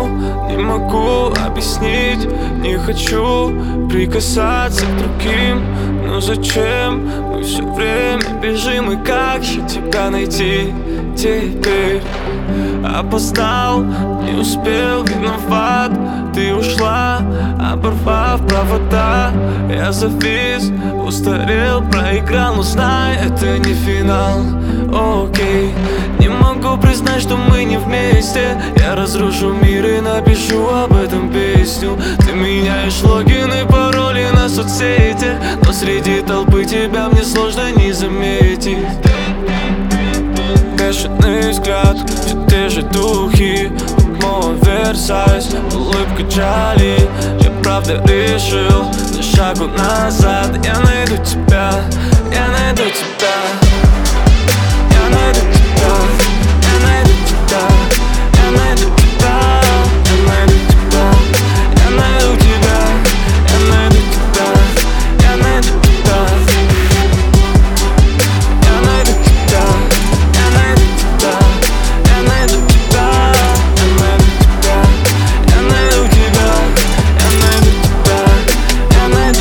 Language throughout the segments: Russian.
понял, не могу объяснить, не хочу прикасаться к другим. Но зачем мы все время бежим, и как же тебя найти теперь? Опоздал, не успел, виноват. Ты ушла, оборвав провода. Я завис, устарел, проиграл. Но знай, это не финал, окей. Не могу признать, что мы не вместе. Я разрушу мир и напишу об этом песню. Ты меняешь логины, пароли на соцсетях, но среди толпы тебя мне сложно не заметить. Бешеный взгляд, все те же духи, мой Версайс, улыбка Джоли. Я правда решил на шагу назад. Я найду тебя, я найду тебя, я найду тебя, я найду тебя, я найду тебя, я найду тебя, я найду тебя, я найду тебя, я найду тебя, я найду тебя, я найду тебя, я найду тебя, я найду тебя, я найду тебя, я найду тебя, я найду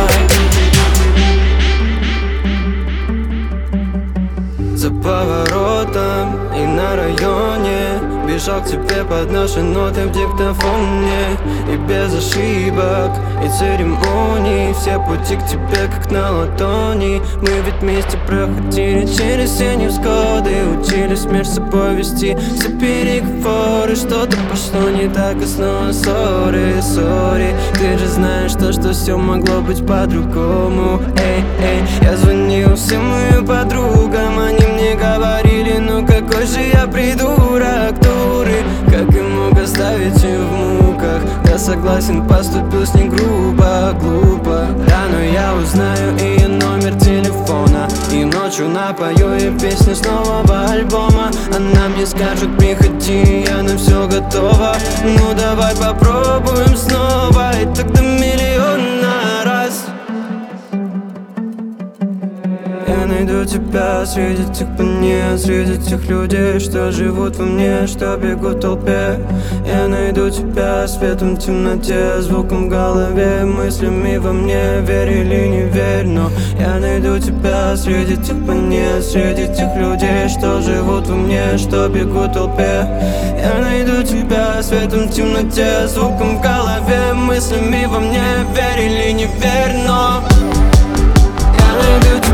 тебя. За поворотом и на районе бежал к тебе под наши ноты в диктофоне. И без ошибок и церемоний все пути к тебе как на ладони. Мы ведь вместе проходили через все невзгоды, учились между собой вести все переговоры. Что-то пошло не так, и снова ссоры, сори. Ты же знаешь то, что все могло быть по-другому. Эй, эй, я звонил всем моим подругам, они мне говорили, ну какой же я придурок, дуры. Как я мог оставить ее в муках? Я согласен, поступил с ней грубо, глупо. Рано я узнаю ее номер телефона, и ночью напою ей песню с нового альбома. Она мне скажет: приходи, я на все готова. Ну давай попробуем снова, и тогда миллион на раз. Я найду тебя среди тех планет, среди тех людей, что живут во мне, что бегут в толпе. Я найду тебя светом в темноте, звуком в голове, мыслями во мне. Верь или не верь, но я найду тебя среди тех планет, среди тех людей, что живут во мне, что бегут в толпе. Я найду тебя светом в темноте, звуком в голове, мыслями во мне. Верь или не верь, но я найду тебя.